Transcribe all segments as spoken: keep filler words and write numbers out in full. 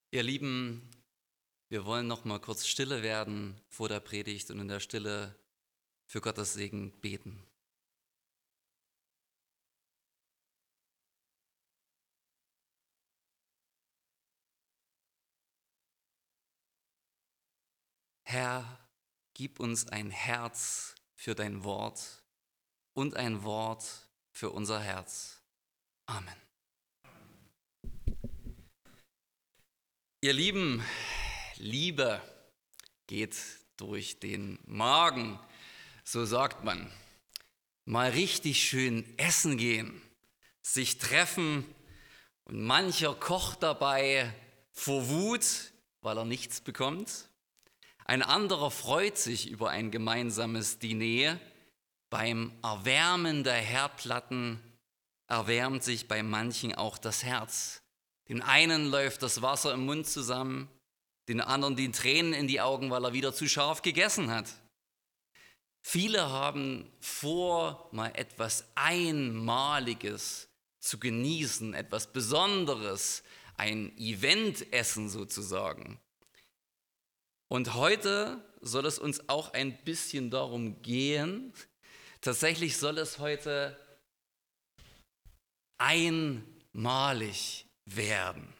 Ihr Lieben, wir wollen noch mal kurz stille werden vor der Predigt und in der Stille für Gottes Segen beten. Herr, gib uns ein Herz für dein Wort und ein Wort für unser Herz. Amen. Ihr Lieben, Liebe geht durch den Magen, so sagt man. Mal richtig schön essen gehen, sich treffen und mancher kocht dabei vor Wut, weil er nichts bekommt. Ein anderer freut sich über ein gemeinsames Diner. Beim Erwärmen der Herdplatten erwärmt sich bei manchen auch das Herz. Dem einen läuft das Wasser im Mund zusammen, den anderen die Tränen in die Augen, weil er wieder zu scharf gegessen hat. Viele haben vor, mal etwas Einmaliges zu genießen, etwas Besonderes, ein Eventessen sozusagen. Und heute soll es uns auch ein bisschen darum gehen. Tatsächlich soll es heute einmalig werden.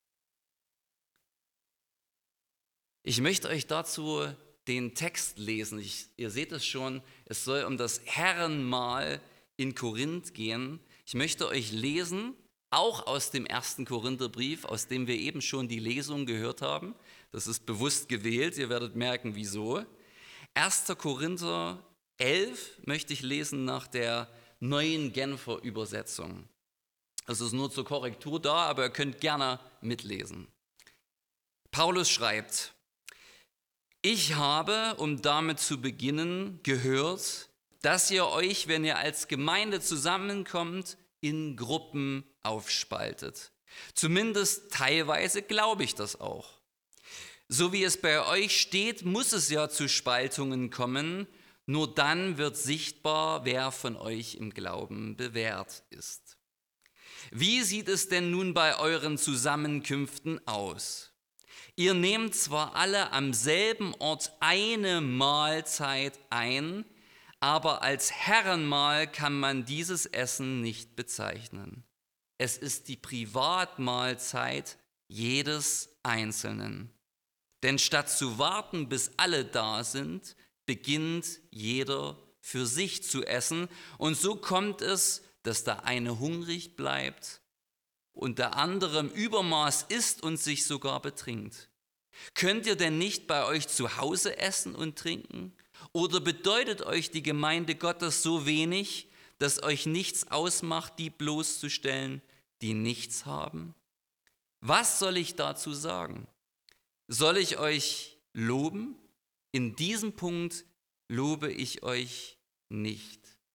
Ich möchte euch dazu den Text lesen. Ich, ihr seht es schon, es soll um das Herrenmahl in Korinth gehen. Ich möchte euch lesen, auch aus dem ersten Korintherbrief, aus dem wir eben schon die Lesung gehört haben. Das ist bewusst gewählt, ihr werdet merken, wieso. erster Korinther elf möchte ich lesen nach der neuen Genfer Übersetzung. Das ist nur zur Korrektur da, aber ihr könnt gerne mitlesen. Paulus schreibt: Ich habe, um damit zu beginnen, gehört, dass ihr euch, wenn ihr als Gemeinde zusammenkommt, in Gruppen aufspaltet. Zumindest teilweise glaube ich das auch. So wie es bei euch steht, muss es ja zu Spaltungen kommen. Nur dann wird sichtbar, wer von euch im Glauben bewährt ist. Wie sieht es denn nun bei euren Zusammenkünften aus? Ihr nehmt zwar alle am selben Ort eine Mahlzeit ein, aber als Herrenmahl kann man dieses Essen nicht bezeichnen. Es ist die Privatmahlzeit jedes Einzelnen. Denn statt zu warten, bis alle da sind, beginnt jeder für sich zu essen. Und so kommt es, dass der eine hungrig bleibt und der andere im Übermaß isst und sich sogar betrinkt. Könnt ihr denn nicht bei euch zu Hause essen und trinken? Oder bedeutet euch die Gemeinde Gottes so wenig, dass euch nichts ausmacht, die bloßzustellen, die nichts haben? Was soll ich dazu sagen? Soll ich euch loben? In diesem Punkt lobe ich euch nicht.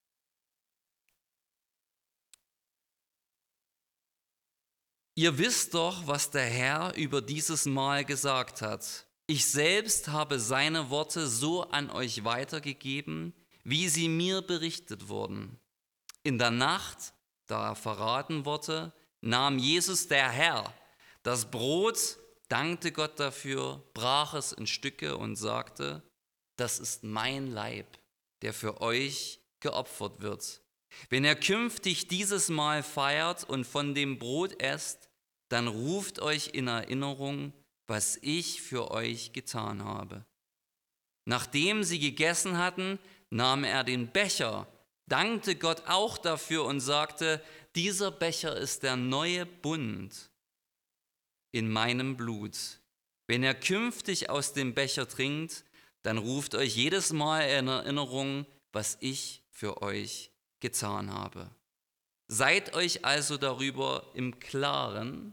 Ihr wisst doch, was der Herr über dieses Mahl gesagt hat. Ich selbst habe seine Worte so an euch weitergegeben, wie sie mir berichtet wurden. In der Nacht, da er verraten wurde, nahm Jesus der Herr das Brot, dankte Gott dafür, brach es in Stücke und sagte: Das ist mein Leib, der für euch geopfert wird. Wenn ihr künftig dieses Mahl feiert und von dem Brot esst, dann ruft euch in Erinnerung, was ich für euch getan habe. Nachdem sie gegessen hatten, nahm er den Becher, dankte Gott auch dafür und sagte: Dieser Becher ist der neue Bund in meinem Blut. Wenn ihr künftig aus dem Becher trinkt, dann ruft euch jedes Mal in Erinnerung, was ich für euch getan habe. Seid euch also darüber im Klaren: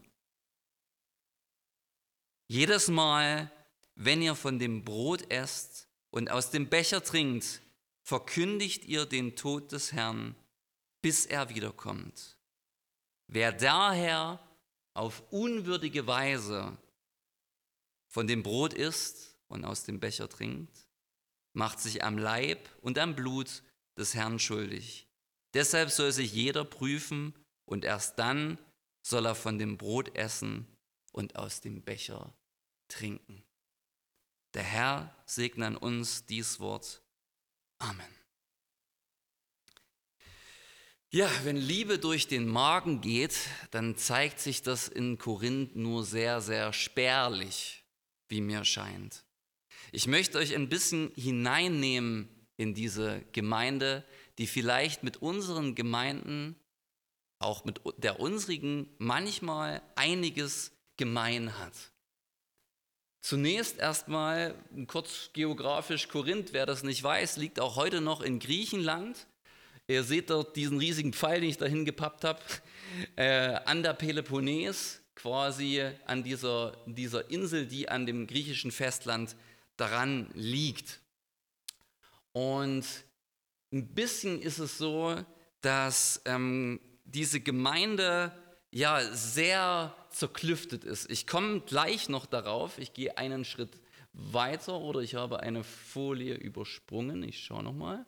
Jedes Mal, wenn ihr von dem Brot esst und aus dem Becher trinkt, verkündigt ihr den Tod des Herrn, bis er wiederkommt. Wer daher auf unwürdige Weise von dem Brot isst und aus dem Becher trinkt, macht sich am Leib und am Blut des Herrn schuldig. Deshalb soll sich jeder prüfen und erst dann soll er von dem Brot essen und aus dem Becher trinken. Der Herr segne an uns dies Wort. Amen. Ja, wenn Liebe durch den Magen geht, dann zeigt sich das in Korinth nur sehr, sehr spärlich, wie mir scheint. Ich möchte euch ein bisschen hineinnehmen in diese Gemeinde, die vielleicht mit unseren Gemeinden, auch mit der unsrigen, manchmal einiges gemein hat. Zunächst erstmal kurz geografisch: Korinth, wer das nicht weiß, liegt auch heute noch in Griechenland. Ihr seht dort diesen riesigen Pfeil, den ich dahin gepappt habe, äh, an der Peloponnes, quasi an dieser, dieser Insel, die an dem griechischen Festland daran liegt. Und ein bisschen ist es so, dass ähm, diese Gemeinde ja sehr zerklüftet ist. Ich komme gleich noch darauf, ich gehe einen Schritt weiter oder ich habe eine Folie übersprungen. Ich schaue nochmal.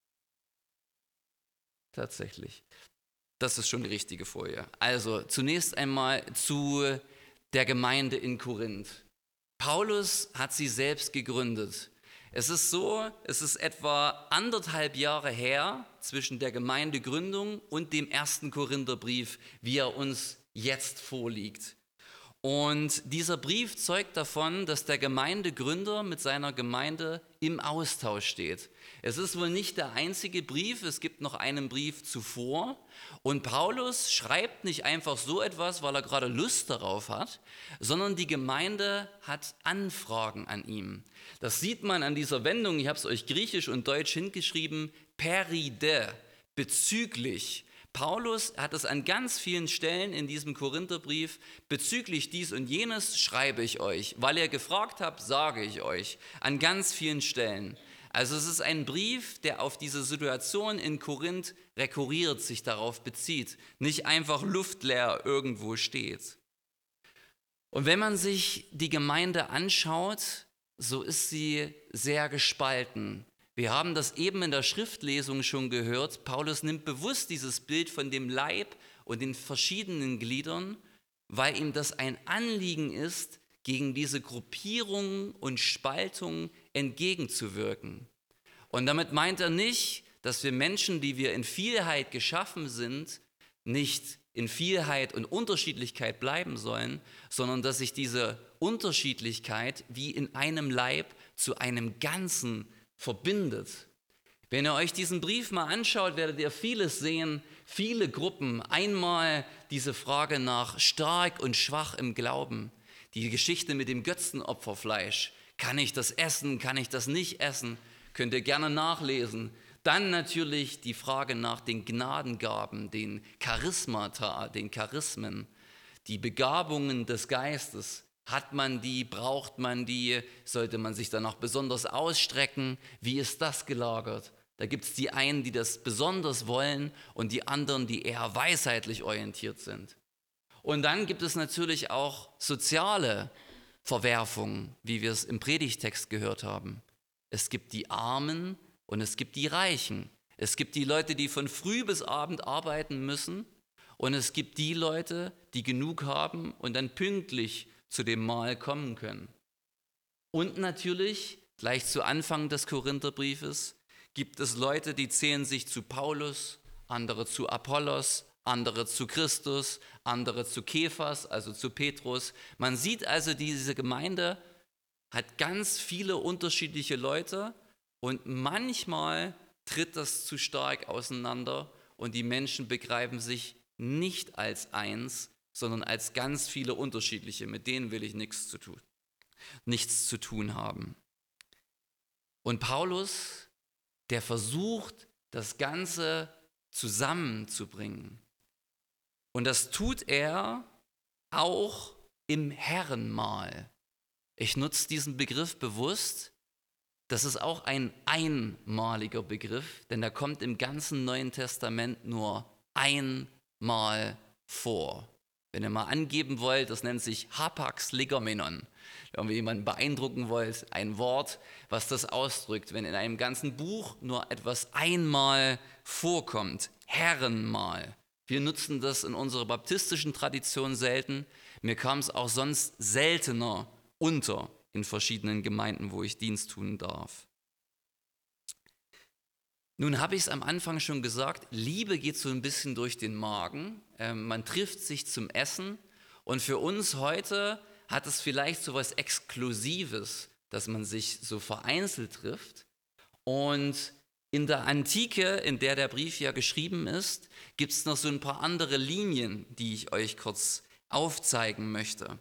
Tatsächlich. Das ist schon die richtige Folie. Also zunächst einmal zu der Gemeinde in Korinth. Paulus hat sie selbst gegründet. Es ist so, es ist etwa anderthalb Jahre her zwischen der Gemeindegründung und dem ersten Korintherbrief, wie er uns jetzt vorliegt. Und dieser Brief zeugt davon, dass der Gemeindegründer mit seiner Gemeinde im Austausch steht. Es ist wohl nicht der einzige Brief, es gibt noch einen Brief zuvor. Und Paulus schreibt nicht einfach so etwas, weil er gerade Lust darauf hat, sondern die Gemeinde hat Anfragen an ihm. Das sieht man an dieser Wendung, ich habe es euch griechisch und deutsch hingeschrieben, peride, bezüglich. Paulus hat es an ganz vielen Stellen in diesem Korintherbrief: bezüglich dies und jenes schreibe ich euch, weil ihr gefragt habt, sage ich euch, an ganz vielen Stellen. Also es ist ein Brief, der auf diese Situation in Korinth rekurriert, sich darauf bezieht, nicht einfach luftleer irgendwo steht. Und wenn man sich die Gemeinde anschaut, so ist sie sehr gespalten. Wir haben das eben in der Schriftlesung schon gehört. Paulus nimmt bewusst dieses Bild von dem Leib und den verschiedenen Gliedern, weil ihm das ein Anliegen ist, gegen diese Gruppierung und Spaltung entgegenzuwirken. Und damit meint er nicht, dass wir Menschen, die wir in Vielheit geschaffen sind, nicht in Vielheit und Unterschiedlichkeit bleiben sollen, sondern dass sich diese Unterschiedlichkeit wie in einem Leib zu einem Ganzen verbindet. Wenn ihr euch diesen Brief mal anschaut, werdet ihr vieles sehen, viele Gruppen. Einmal diese Frage nach stark und schwach im Glauben, die Geschichte mit dem Götzenopferfleisch. Kann ich das essen, kann ich das nicht essen? Könnt ihr gerne nachlesen. Dann natürlich die Frage nach den Gnadengaben, den Charismata, den Charismen, die Begabungen des Geistes. Hat man die, braucht man die, sollte man sich danach besonders ausstrecken? Wie ist das gelagert? Da gibt es die einen, die das besonders wollen und die anderen, die eher weisheitlich orientiert sind. Und dann gibt es natürlich auch soziale Verwerfungen, wie wir es im Predigtext gehört haben. Es gibt die Armen und es gibt die Reichen. Es gibt die Leute, die von früh bis Abend arbeiten müssen, und es gibt die Leute, die genug haben und dann pünktlich zu dem Mahl kommen können. Und natürlich, gleich zu Anfang des Korintherbriefes, gibt es Leute, die zählen sich zu Paulus, andere zu Apollos, andere zu Christus, andere zu Kephas, also zu Petrus. Man sieht also, diese Gemeinde hat ganz viele unterschiedliche Leute und manchmal tritt das zu stark auseinander und die Menschen begreifen sich nicht als eins, sondern als ganz viele unterschiedliche. Mit denen will ich nichts zu tun, nichts zu tun haben. Und Paulus, der versucht, das Ganze zusammenzubringen. Und das tut er auch im Herrenmahl. Ich nutze diesen Begriff bewusst. Das ist auch ein einmaliger Begriff, denn er kommt im ganzen Neuen Testament nur einmal vor. Wenn ihr mal angeben wollt, das nennt sich Hapax Legomenon. Wenn ihr jemanden beeindrucken wollt, ein Wort, was das ausdrückt, wenn in einem ganzen Buch nur etwas einmal vorkommt. Herrenmahl. Wir nutzen das in unserer baptistischen Tradition selten. Mir kam es auch sonst seltener unter in verschiedenen Gemeinden, wo ich Dienst tun darf. Nun habe ich es am Anfang schon gesagt, Liebe geht so ein bisschen durch den Magen. Ähm, man trifft sich zum Essen und für uns heute hat es vielleicht so etwas Exklusives, dass man sich so vereinzelt trifft. Und in der Antike, in der der Brief ja geschrieben ist, gibt es noch so ein paar andere Linien, die ich euch kurz aufzeigen möchte.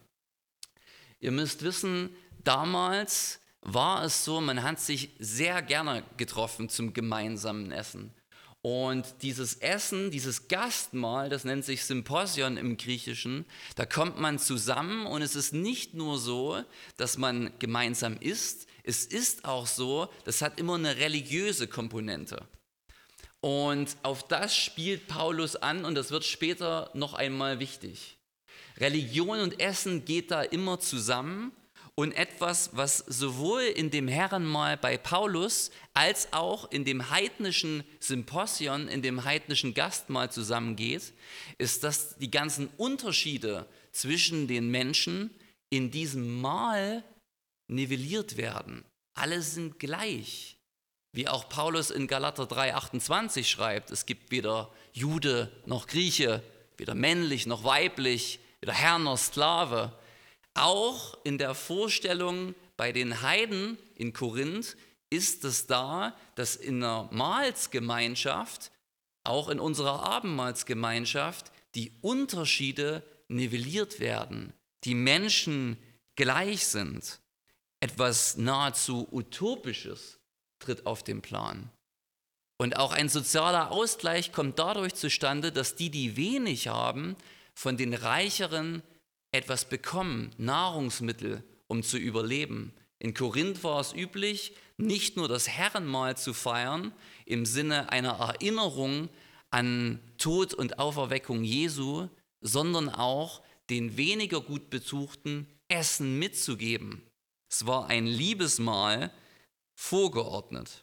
Ihr müsst wissen, damals war es so, man hat sich sehr gerne getroffen zum gemeinsamen Essen. Und dieses Essen, dieses Gastmahl, das nennt sich Symposion im Griechischen, da kommt man zusammen und es ist nicht nur so, dass man gemeinsam isst, es ist auch so, das hat immer eine religiöse Komponente. Und auf das spielt Paulus an und das wird später noch einmal wichtig. Religion und Essen geht da immer zusammen. Und etwas, was sowohl in dem Herrenmahl bei Paulus als auch in dem heidnischen Symposion, in dem heidnischen Gastmahl zusammengeht, ist, dass die ganzen Unterschiede zwischen den Menschen in diesem Mahl nivelliert werden. Alle sind gleich. Wie auch Paulus in Galater drei achtundzwanzig schreibt, es gibt weder Jude noch Grieche, weder männlich noch weiblich, weder Herr noch Sklave. Auch in der Vorstellung bei den Heiden in Korinth ist es da, dass in der Mahlsgemeinschaft, auch in unserer Abendmahlsgemeinschaft, die Unterschiede nivelliert werden, die Menschen gleich sind. Etwas nahezu Utopisches tritt auf den Plan. Und auch ein sozialer Ausgleich kommt dadurch zustande, dass die, die wenig haben, von den Reicheren etwas bekommen, Nahrungsmittel, um zu überleben. In Korinth war es üblich, nicht nur das Herrenmahl zu feiern, im Sinne einer Erinnerung an Tod und Auferweckung Jesu, sondern auch den weniger gut betuchten Essen mitzugeben. Es war ein Liebesmahl vorgeordnet.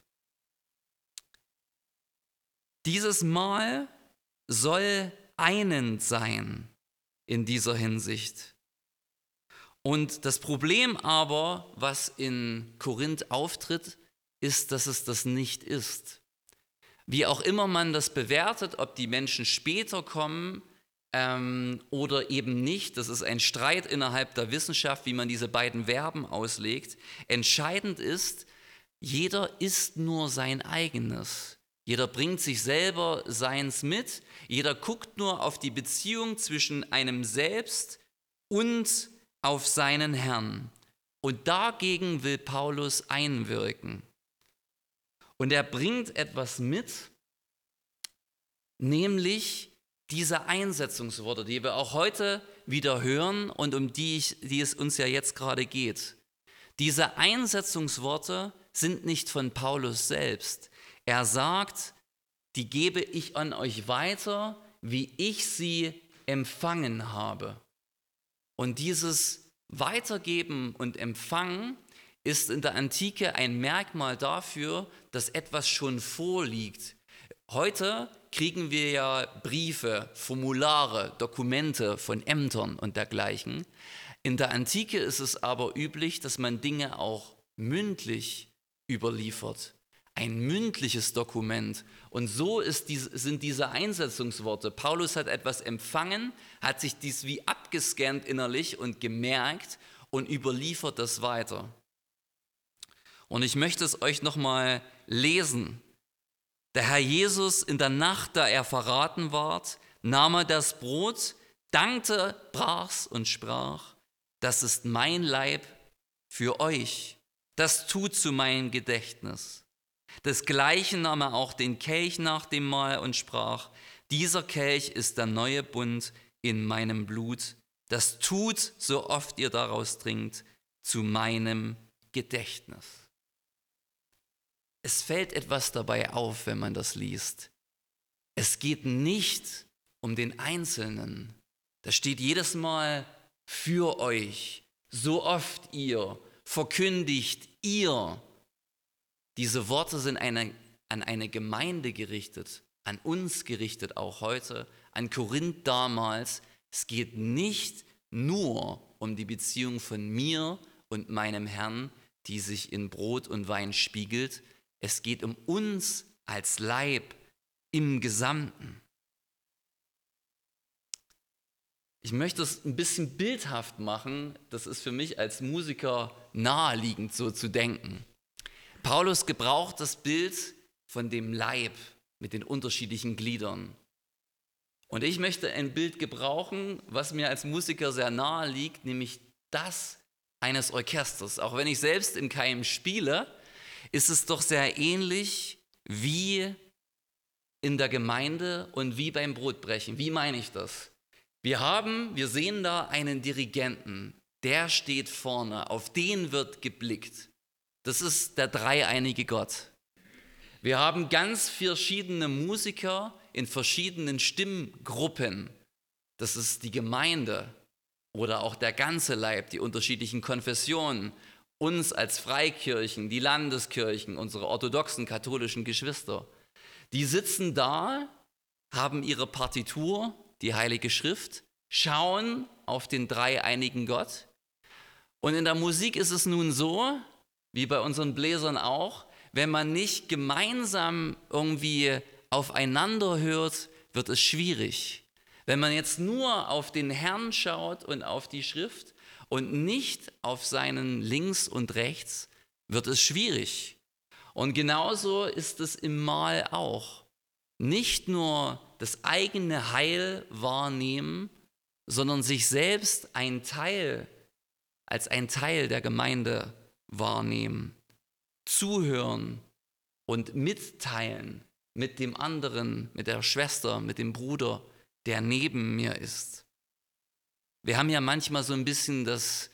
Dieses Mahl soll einend sein in dieser Hinsicht. Und das Problem aber, was in Korinth auftritt, ist, dass es das nicht ist. Wie auch immer man das bewertet, ob die Menschen später kommen ähm, oder eben nicht, das ist ein Streit innerhalb der Wissenschaft, wie man diese beiden Verben auslegt. Entscheidend ist, jeder isst nur sein eigenes. Jeder bringt sich selber seins mit. Jeder guckt nur auf die Beziehung zwischen einem selbst und auf seinen Herrn. Und dagegen will Paulus einwirken. Und er bringt etwas mit, nämlich diese Einsetzungsworte, die wir auch heute wieder hören und um die, ich, die es uns ja jetzt gerade geht. Diese Einsetzungsworte sind nicht von Paulus selbst. Er sagt, die gebe ich an euch weiter, wie ich sie empfangen habe. Und dieses Weitergeben und Empfangen ist in der Antike ein Merkmal dafür, dass etwas schon vorliegt. Heute kriegen wir ja Briefe, Formulare, Dokumente von Ämtern und dergleichen. In der Antike ist es aber üblich, dass man Dinge auch mündlich überliefert. Ein mündliches Dokument. Und so ist dies, sind diese Einsetzungsworte. Paulus hat etwas empfangen, hat sich dies wie abgescannt innerlich und gemerkt und überliefert das weiter. Und ich möchte es euch nochmal lesen. Der Herr Jesus in der Nacht, da er verraten ward, nahm er das Brot, dankte, brach's und sprach, das ist mein Leib für euch. Das tut zu meinem Gedächtnis. Desgleichen nahm er auch den Kelch nach dem Mahl und sprach, dieser Kelch ist der neue Bund in meinem Blut. Das tut, so oft ihr daraus trinkt, zu meinem Gedächtnis. Es fällt etwas dabei auf, wenn man das liest. Es geht nicht um den Einzelnen. Da steht jedes Mal für euch, so oft ihr, verkündigt ihr. Diese Worte sind eine, an eine Gemeinde gerichtet, an uns gerichtet auch heute, an Korinth damals, es geht nicht nur um die Beziehung von mir und meinem Herrn, die sich in Brot und Wein spiegelt. Es geht um uns als Leib im Gesamten. Ich möchte es ein bisschen bildhaft machen. Das ist für mich als Musiker naheliegend, so zu denken. Paulus gebraucht das Bild von dem Leib mit den unterschiedlichen Gliedern. Und ich möchte ein Bild gebrauchen, was mir als Musiker sehr nahe liegt, nämlich das eines Orchesters. Auch wenn ich selbst im Keim spiele, ist es doch sehr ähnlich wie in der Gemeinde und wie beim Brotbrechen. Wie meine ich das? Wir haben, wir sehen da einen Dirigenten, der steht vorne, auf den wird geblickt. Das ist der dreieinige Gott. Wir haben ganz verschiedene Musiker in verschiedenen Stimmgruppen. Das ist die Gemeinde oder auch der ganze Leib, die unterschiedlichen Konfessionen, uns als Freikirchen, die Landeskirchen, unsere orthodoxen katholischen Geschwister. Die sitzen da, haben ihre Partitur, die Heilige Schrift, schauen auf den dreieinigen Gott. Und in der Musik ist es nun so, wie bei unseren Bläsern auch, wenn man nicht gemeinsam irgendwie aufeinander hört, wird es schwierig. Wenn man jetzt nur auf den Herrn schaut und auf die Schrift und nicht auf seinen links und rechts, wird es schwierig. Und genauso ist es im Mahl auch. Nicht nur das eigene Heil wahrnehmen, sondern sich selbst ein Teil, als ein Teil der Gemeinde wahrnehmen, zuhören und mitteilen mit dem anderen, mit der Schwester, mit dem Bruder, der neben mir ist. Wir haben ja manchmal so ein bisschen das,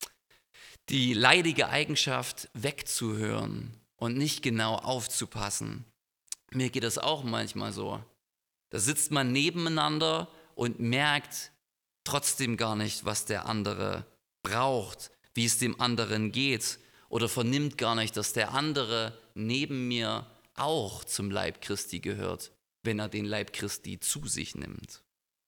die leidige Eigenschaft, wegzuhören und nicht genau aufzupassen. Mir geht das auch manchmal so. Da sitzt man nebeneinander und merkt trotzdem gar nicht, was der andere braucht, wie es dem anderen geht, oder vernimmt gar nicht, dass der andere neben mir auch zum Leib Christi gehört, wenn er den Leib Christi zu sich nimmt.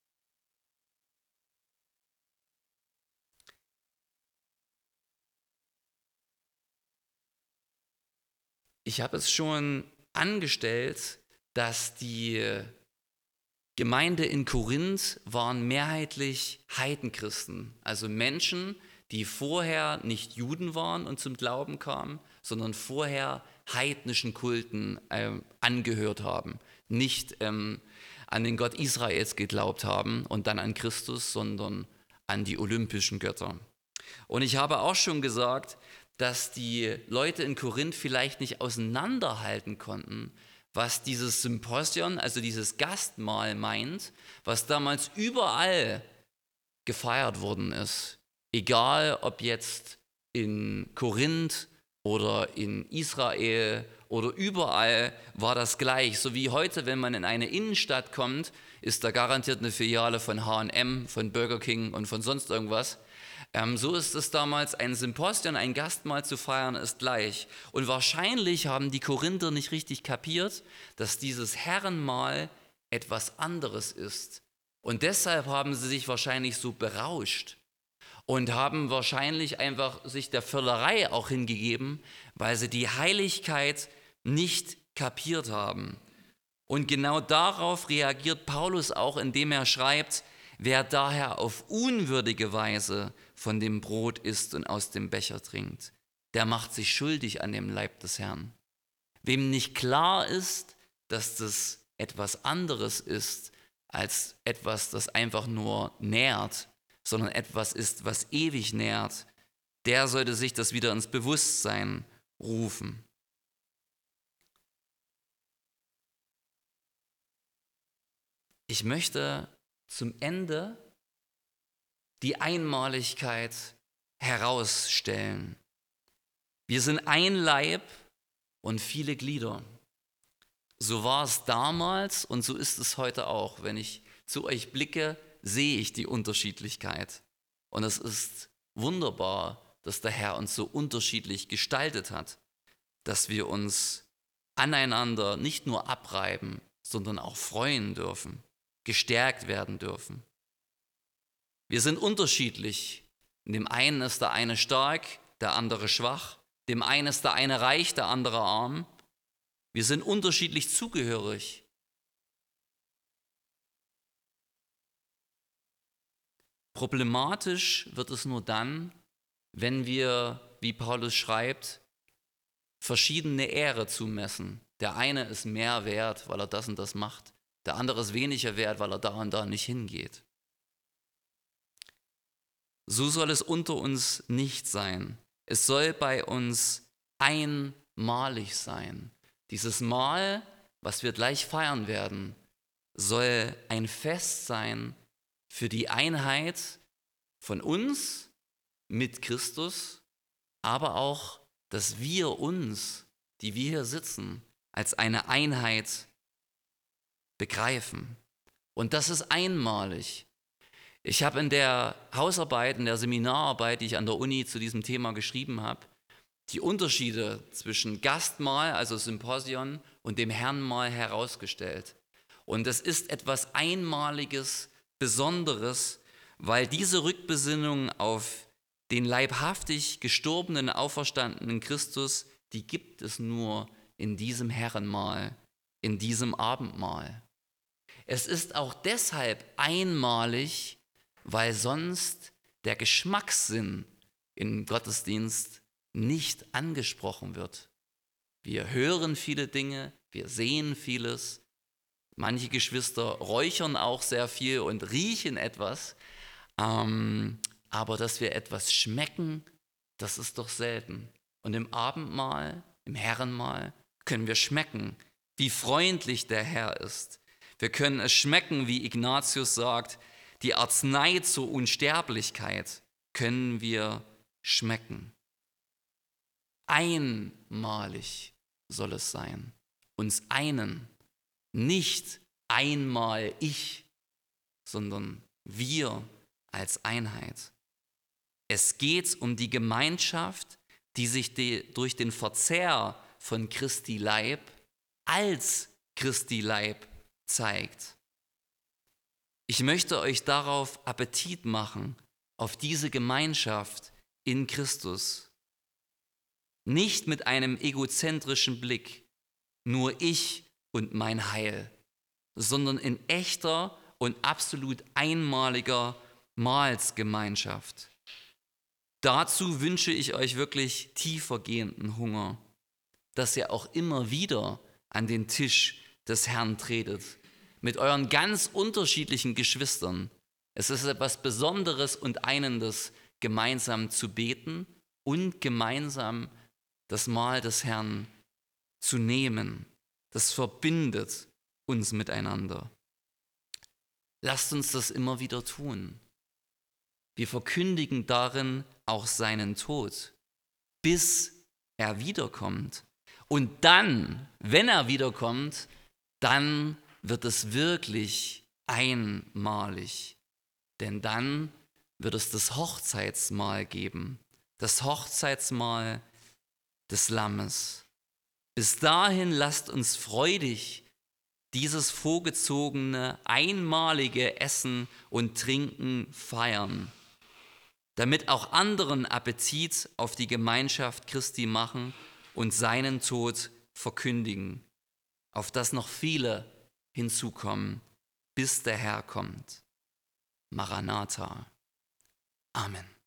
Ich habe es schon angestellt, dass die Gemeinde in Korinth waren mehrheitlich Heidenchristen, also Menschen, die vorher nicht Juden waren und zum Glauben kamen, sondern vorher heidnischen Kulten äh, angehört haben, nicht ähm, an den Gott Israels geglaubt haben und dann an Christus, sondern an die olympischen Götter. Und ich habe auch schon gesagt, dass die Leute in Korinth vielleicht nicht auseinanderhalten konnten, was dieses Symposion, also dieses Gastmahl meint, was damals überall gefeiert worden ist. Egal ob jetzt in Korinth oder in Israel oder überall war das gleich. So wie heute, wenn man in eine Innenstadt kommt, ist da garantiert eine Filiale von H und M, von Burger King und von sonst irgendwas. Ähm, so ist es damals, ein Symposion, ein Gastmahl zu feiern, ist gleich. Und wahrscheinlich haben die Korinther nicht richtig kapiert, dass dieses Herrenmahl etwas anderes ist. Und deshalb haben sie sich wahrscheinlich so berauscht und haben wahrscheinlich einfach sich der Völlerei auch hingegeben, weil sie die Heiligkeit nicht kapiert haben. Und genau darauf reagiert Paulus auch, indem er schreibt, wer daher auf unwürdige Weise von dem Brot isst und aus dem Becher trinkt, der macht sich schuldig an dem Leib des Herrn. Wem nicht klar ist, dass das etwas anderes ist, als etwas, das einfach nur nährt, sondern etwas ist, was ewig nährt, der sollte sich das wieder ins Bewusstsein rufen. Ich möchte zum Ende die Einmaligkeit herausstellen. Wir sind ein Leib und viele Glieder. So war es damals und so ist es heute auch. Wenn ich zu euch blicke, sehe ich die Unterschiedlichkeit. Und es ist wunderbar, dass der Herr uns so unterschiedlich gestaltet hat, dass wir uns aneinander nicht nur abreiben, sondern auch freuen dürfen. gestärkt werden dürfen. Wir sind unterschiedlich. In dem einen ist der eine stark, der andere schwach. Dem einen ist der eine reich, der andere arm. Wir sind unterschiedlich zugehörig. Problematisch wird es nur dann, wenn wir, wie Paulus schreibt, verschiedene Ehre zumessen. Der eine ist mehr wert, weil er das und das macht. Der andere ist weniger wert, weil er da und da nicht hingeht. So soll es unter uns nicht sein. Es soll bei uns einmalig sein. Dieses Mahl, was wir gleich feiern werden, soll ein Fest sein für die Einheit von uns mit Christus, aber auch, dass wir uns, die wir hier sitzen, als eine Einheit begreifen. Und das ist einmalig. Ich habe in der Hausarbeit, in der Seminararbeit, die ich an der Uni zu diesem Thema geschrieben habe, die Unterschiede zwischen Gastmahl, also Symposion, und dem Herrenmahl herausgestellt. Und es ist etwas Einmaliges, Besonderes, weil diese Rückbesinnung auf den leibhaftig gestorbenen, auferstandenen Christus, die gibt es nur in diesem Herrenmahl, in diesem Abendmahl. Es ist auch deshalb einmalig, weil sonst der Geschmackssinn im Gottesdienst nicht angesprochen wird. Wir hören viele Dinge, wir sehen vieles. Manche Geschwister räuchern auch sehr viel und riechen etwas. Ähm, aber dass wir etwas schmecken, das ist doch selten. Und im Abendmahl, im Herrenmahl können wir schmecken, wie freundlich der Herr ist. Wir können es schmecken, wie Ignatius sagt, die Arznei zur Unsterblichkeit können wir schmecken. Einmalig soll es sein, uns einen, nicht einmal ich, sondern wir als Einheit. Es geht um die Gemeinschaft, die sich die, durch den Verzehr von Christi Leib als Christi Leib zeigt. Ich möchte euch darauf Appetit machen, auf diese Gemeinschaft in Christus. Nicht mit einem egozentrischen Blick, nur ich und mein Heil, sondern in echter und absolut einmaliger Mahlsgemeinschaft. Dazu wünsche ich euch wirklich tiefergehenden Hunger, dass ihr auch immer wieder an den Tisch des Herrn tretet, mit euren ganz unterschiedlichen Geschwistern. Es ist etwas Besonderes und Einendes, gemeinsam zu beten und gemeinsam das Mahl des Herrn zu nehmen. Das verbindet uns miteinander. Lasst uns das immer wieder tun. Wir verkündigen darin auch seinen Tod, bis er wiederkommt. Und dann, wenn er wiederkommt, dann wird es wirklich einmalig. Denn dann wird es das Hochzeitsmahl geben, das Hochzeitsmahl des Lammes. Bis dahin lasst uns freudig dieses vorgezogene, einmalige Essen und Trinken feiern, damit auch anderen Appetit auf die Gemeinschaft Christi machen und seinen Tod verkündigen, auf das noch viele hinzukommen, bis der Herr kommt. Maranatha. Amen.